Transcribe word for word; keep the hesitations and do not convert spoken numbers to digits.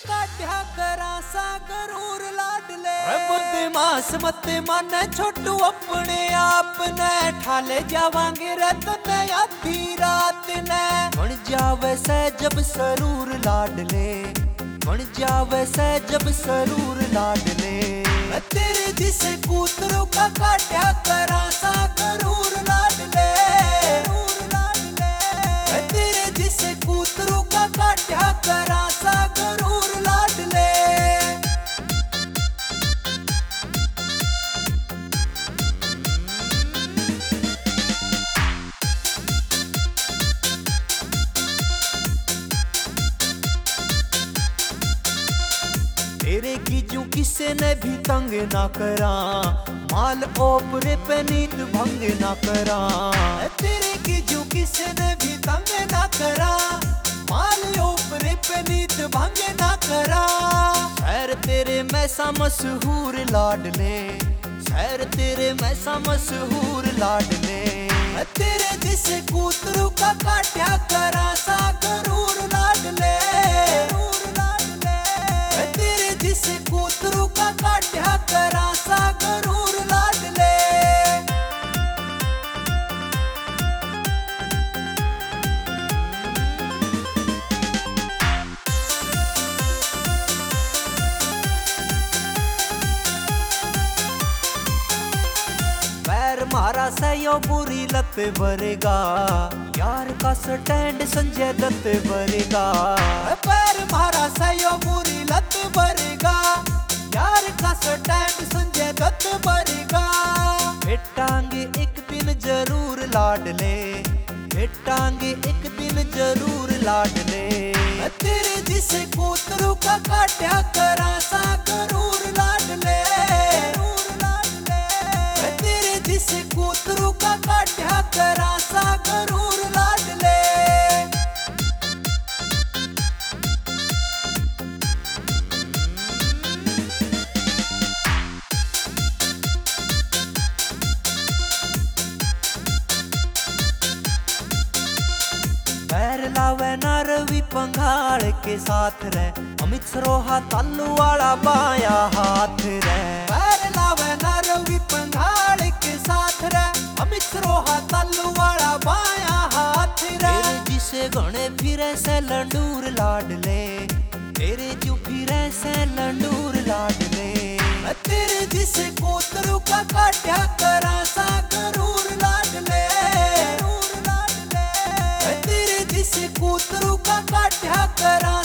काट्या करा सा गरूर लाडले बदमाश मत माने छोटू अपने आप ने ठाले जावांगे रतन आधी रात ने बन जावे से जब सरूर लाडले बन जावे से जब सरूर लाडले तेरे जिसे कूतरों का काट्या करा सा गरूर लाडले तेरे जिसे कूतरों का काट्या करा सा गरूर लाडले तेरे की जो किसे ने भी तंग ना करा माल ओपरे पे नीत भंग ना करा तेरे की जो किसे ने भी तंग ना करा माल ओपरे पे नीत भंग ना करा शहर तेरे मैसा मशहूर लाडले शहर तेरे मैसा मशहूर लाडले तेरे जिसे कूतरू का काट्या करा सा गरूर लाडले तेरे जिसे कूतरू का काट्या करा सा गरूर लाडले पैर मारा से यो बुरी लत भरेगा यार का स्टैंड संजय दत्त भरेगा पैर मारा से यो बुरी लत भरेगा यार का स्टैंड संजय दत्त भरेगा भेटांगे एक दिन जरूर लाडले भेटांगे एक दिन जरूर लाडले तेरे जिसे कूतरू का काट्या करा सा गरूर लाडले तेरे जिसे कूतरू का काट्या करा सा गरूर लाडले पैर लावे ना रवि पंघाल के साथ रे अमित सरोहा तालू वाला बाया हाथ रे पैर लावे ना रवि पंघाल के साथ रे अमित सरोहा तालू वाला बाया हाथ रे जिसे गणे फिरे से लंडूर लाडले तेरे जो फिरे से लंडूर लाडले तेरे जिसे कूतरू का काट्या करा सा गरूर लाडले तेरे जिसे कूतरू का काट्या करा